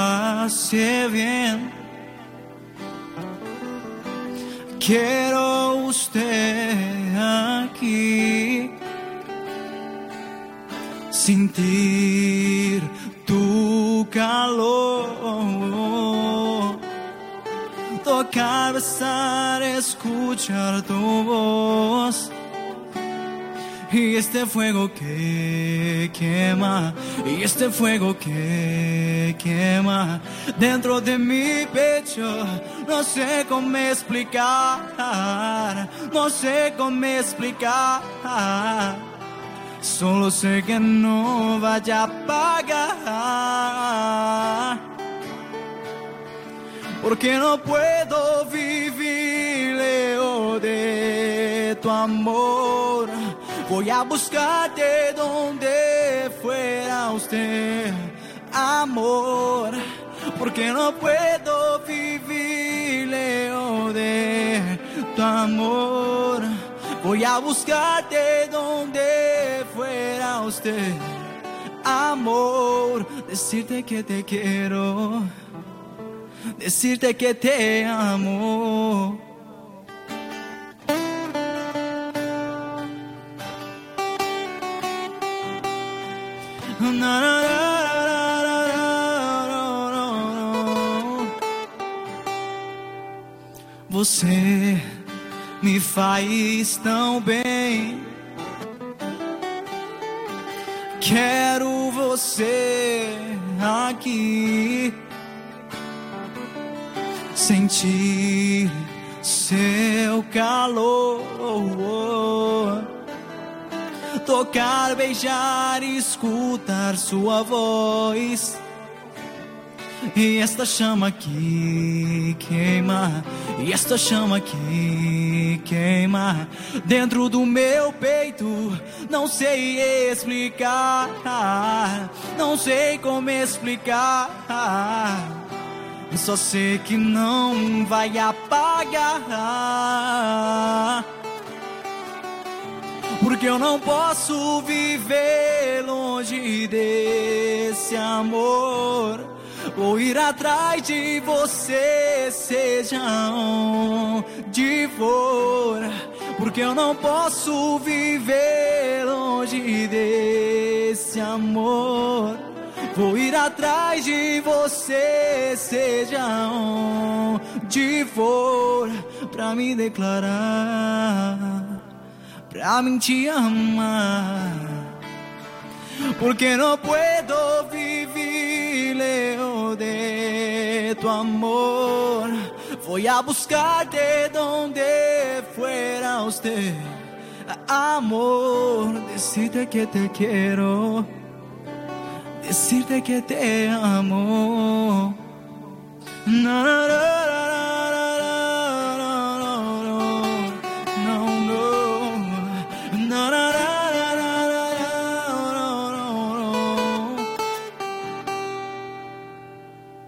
hace bien. Quiero usted aquí, sentir tu calor, tocar, besar, escuchar tu voz. Y este fuego que quema, y este fuego que quema dentro de mi pecho. No sé cómo explicar, no sé cómo explicar. Solo sé que no vaya a apagar, porque no puedo vivir lejos de tu amor. Voy a buscarte donde fuera usted, amor, porque no puedo vivir lejos de tu amor. Voy a buscarte donde fuera usted, amor. Decirte que te quiero, decirte que te amo. Você me faz tão bem. Quero você aqui, sentir seu calor, tocar, beijar, escutar sua voz. E esta chama que queima, e esta chama que queima dentro do meu peito. Não sei explicar, não sei como explicar. Só sei que não vai apagar, porque eu não posso viver longe desse amor. Vou ir atrás de você, seja onde for, porque eu não posso viver longe desse amor. Vou ir atrás de você, seja onde for, pra me declarar, pra mim te amar, porque não puedo vivir lejos de tu amor. Voy a buscarte donde fuera usted, amor. Decirte que te quiero, decirte que te amo. Na, na, na.